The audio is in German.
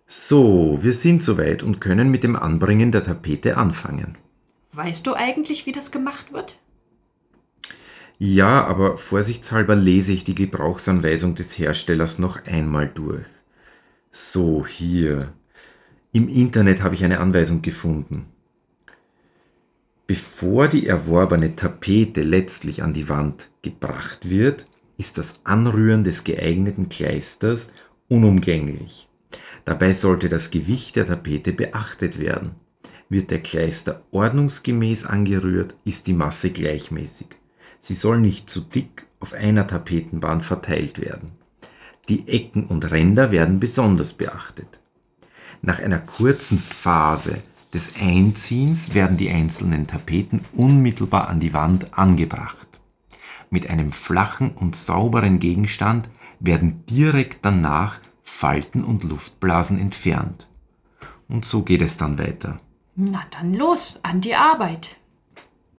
So, wir sind soweit und können mit dem Anbringen der Tapete anfangen. Weißt du eigentlich, wie das gemacht wird? Ja, aber vorsichtshalber lese ich die Gebrauchsanweisung des Herstellers noch einmal durch. So, hier. Im Internet habe ich eine Anweisung gefunden. Bevor die erworbene Tapete letztlich an die Wand gebracht wird, ist das Anrühren des geeigneten Kleisters unumgänglich. Dabei sollte das Gewicht der Tapete beachtet werden. Wird der Kleister ordnungsgemäß angerührt, ist die Masse gleichmäßig. Sie soll nicht zu dick auf einer Tapetenbahn verteilt werden. Die Ecken und Ränder werden besonders beachtet. Nach einer kurzen Phase des Einziehens werden die einzelnen Tapeten unmittelbar an die Wand angebracht. Mit einem flachen und sauberen Gegenstand werden direkt danach Falten und Luftblasen entfernt. Und so geht es dann weiter. Na dann los, an die Arbeit.